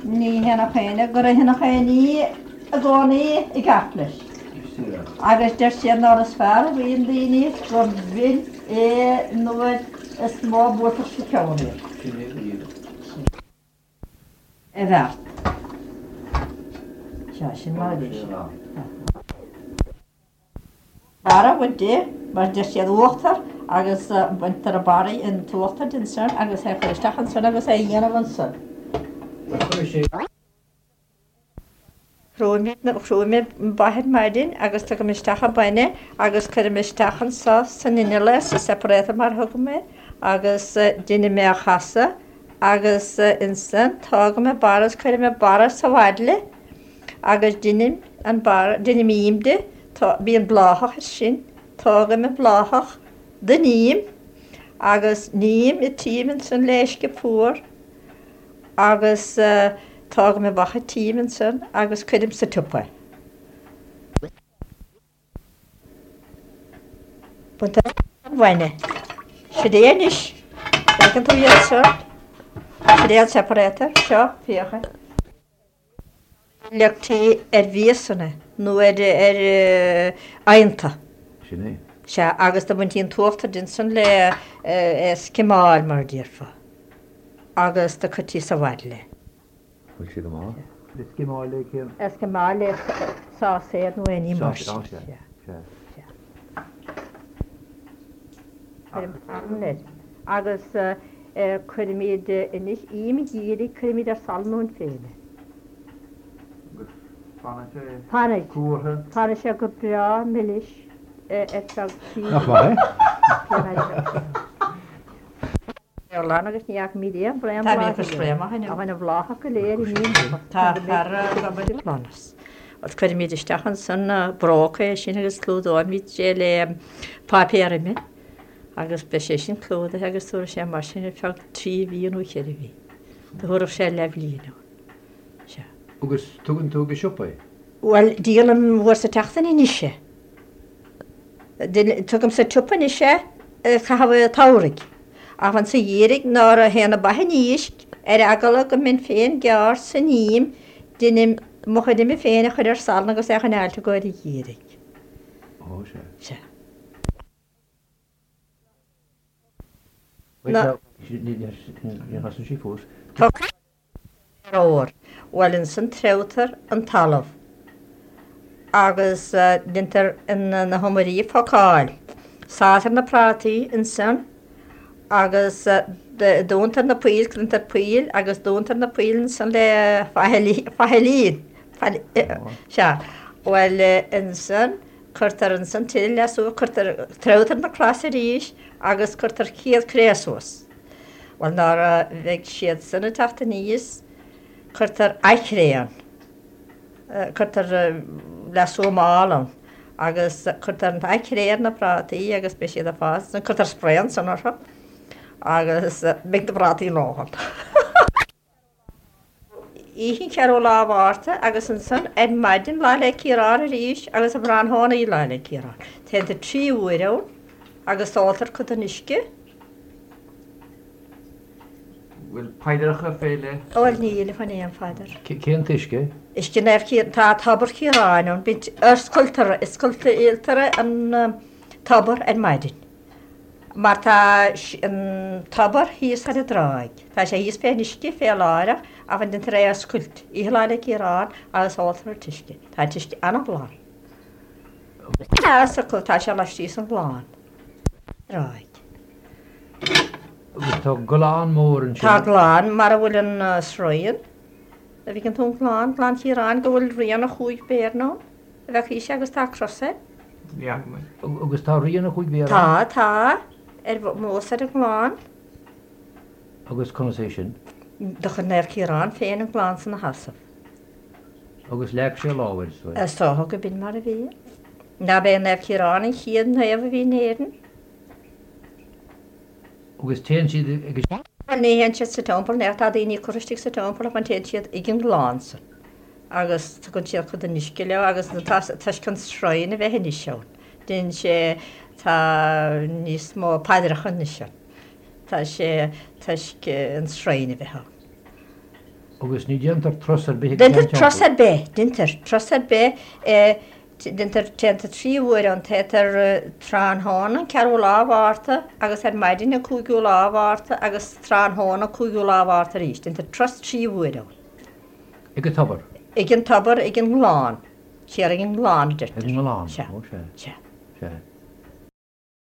ní hena chéine gur a hena chéine a gcónaí I gaplis. Agus deir sé ná a sfear bhíon daoine gur bhín nuaid is mó búta sa ceannaí. I bheart. Se sin má dís. Bara bhaidé, mar deir sé uachtar agus buintar a baraí in tuachtar din san agus é chuiristechan san agus é dhéanamh an san. Rúimi baithid maidin agus tu go mistecha baine agus chuir mistechan san inine le sa separéta mar thugam mé agus duine mé a chasa agus insan tága me baras chuir me baras sa bhaidle agus duine míimde bíon bláthach sin tága me bláthach de níim agus níim I tíman san léisce púr agus tága me bacha tíman san agus chuidim sa tupa. Bunta bhaine. Si déanis, ag an tú dhéad san, si déad separétar, seo, fíocha. Leachtaí bhíosanna, nó ainta. Sinné. Se agus do buintíon tuachtar din san le Escimáil mar díorfa. Agus do chutí sa bhaidle. Bhfuil si go má? Escimáil le céim? Escimáil le sá séad nó aoní mar sin. Agus chuirmíad inis íimi díri chuirmíad ar salmún féile. Pánaid. Cuatha. Pánaid sé go bra milliis etrag tí. Nach mai? Lá agus níag mídia brean blácha blácha go léir í míon lánas. Os chuirmíad isteachan san brócha sin agus clúdáin míid sé le pápéirimi. Agus be sé sin clóda agus túair sé mar sin feag 3 bhíonú chéad bhí. Thuairh sé le bhlíonú. Agus tugann tú go siopa? Well, díalam bhór sa teachtain inise. Tugam sa tupa inise chahabh táraigh. A fan sa dhéirigh ná a héanana bathe níist agala go min féin gear sa níim duine mochaid imi féin a chuir ar salna agus ag an eilta goir I dhéirigh. Ó, Se. sí fós. Óir, bhfuilinn san treutar an talamh. Agus dintar na homarí focáil. Sátar na prátaí in san, agus dúntar na puil, clintar puil, agus dúntar na puil san le fahelín. Se, bhfuil in san, chuirtar in san til leasú, chuirtar treutar na clasí ríis, agus chuirtar chéad créasús. Bhil ná bheith siad san na tafta níos, chuirtar eichréan, chuirtar leasú málan, agus chuirtar an eichréan na prátaí agus be siad a fás, chuirtar spréan san ortha, agus beag na prátaí láhan. Íhín cearú lábharta agus an san maidin lá le círán a ríis agus a bhrán hána í lá le círán. Tenta 3 uirán agus tátar chud an isce. Bhfuil paidirecha féile? Óil níl fan éon fáidir. Céan tuisce? Isce nefh tá tabar círánún, bint scultara, sculta íaltara an tabar an maidin. Mar tá an tabar híos ar a dráig. Tá sé híos féin isce fé láire a fan den ré skult. Íhla le círán agus átar tuisce. Tá tuisce anna bláin. Tá sé leistí san bláin. Dráig. Tá goláán mór an sin? Tá gláán mar a bhfuil an sroian. A bhí an tún gláán círán go bhfuil rian a chuig béarná. A bheith íse agus tá crosa. Agus tá rian a chuig béarná? Tá. Mós ar a gláán. Agus conversation? Doch an círán féin an gláán san na hasaf. Agus leag sé láhair? Táth go bin mar a bhí. Na bé an círán in chiad na a bhí néan. Agus téan siad agus... Néan siad sa tómpol, neart a daoine choristigh sa tómpol a fan téan siad ag an gláánsa. Agus gon siad chud an nisce leo agus tá chun sroin a bheith níseán. Dyn sé tá níos mó paidirach an níseán. Tá sé an sroin a bheith. agus ní déantar trosar be. Dinter trosad be, dinter tenta tríúir an tétar trán hána ceú lábharta agus maidin na cúgiú lábharta agus trán hána cúgiú lábharta ríist. Dinter tros tríúir. Ige tabar. Igen tabar, igen glán. Sér igen glán dyrt. Ige glán. Se.